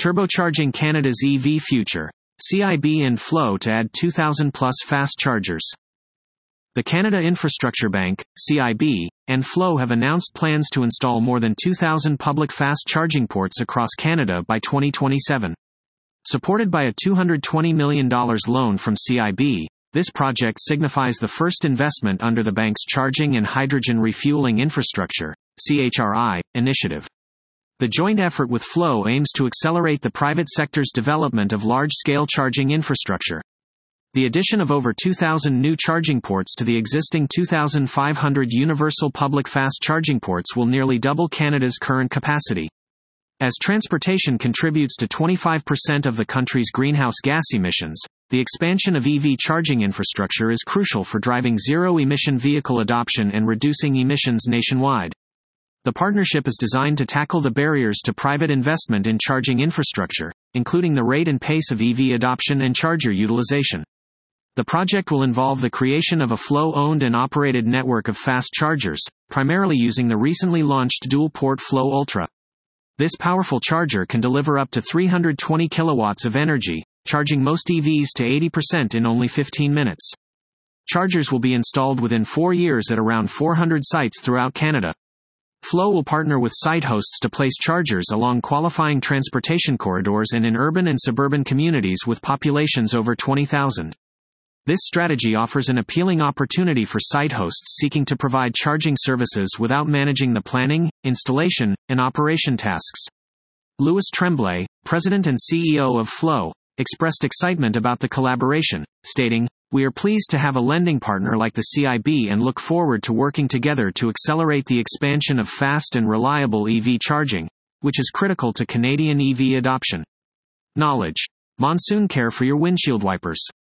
Turbocharging Canada's EV future. CIB and Flow to add 2,000-plus fast chargers. The Canada Infrastructure Bank, CIB, and Flow have announced plans to install more than 2,000 public fast charging ports across Canada by 2027. Supported by a $220 million loan from CIB, this project signifies the first investment under the bank's Charging and Hydrogen Refueling Infrastructure, CHRI, initiative. The joint effort with Flow aims to accelerate the private sector's development of large-scale charging infrastructure. The addition of over 2,000 new charging ports to the existing 2,500 universal public fast charging ports will nearly double Canada's current capacity. As transportation contributes to 25% of the country's greenhouse gas emissions, the expansion of EV charging infrastructure is crucial for driving zero-emission vehicle adoption and reducing emissions nationwide. The partnership is designed to tackle the barriers to private investment in charging infrastructure, including the rate and pace of EV adoption and charger utilization. The project will involve the creation of a Flow-owned and operated network of fast chargers, primarily using the recently launched dual-port Flow Ultra. This powerful charger can deliver up to 320 kilowatts of energy, charging most EVs to 80% in only 15 minutes. Chargers will be installed within 4 years at around 400 sites throughout Canada. Flow will partner with site hosts to place chargers along qualifying transportation corridors and in urban and suburban communities with populations over 20,000. This strategy offers an appealing opportunity for site hosts seeking to provide charging services without managing the planning, installation, and operation tasks. Louis Tremblay, president and CEO of Flow, expressed excitement about the collaboration, stating, "We are pleased to have a lending partner like the CIB and look forward to working together to accelerate the expansion of fast and reliable EV charging, which is critical to Canadian EV adoption." Knowledge. Monsoon care for your windshield wipers.